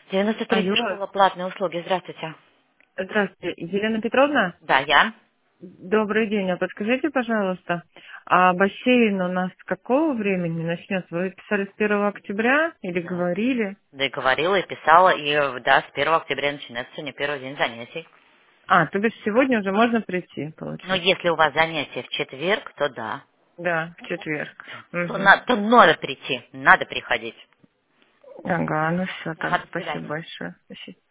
93 Алло, школа платные услуги. Здравствуйте. здравствуйте, Елена Петровна? Да, я. Добрый день, а подскажите, пожалуйста, а бассейн у нас с какого времени начнется? Вы писали с 1 октября или Да. говорили? Да и говорила, и писала, и да, с 1 октября начинается сегодня первый день занятий. А, то бишь сегодня уже можно прийти, Но получается? если у вас занятия в четверг, то да. Да, в четверг. То, Угу. то надо прийти, надо приходить. Ага, ну все, Ага, тогда до спасибо свидания. большое. Спасибо.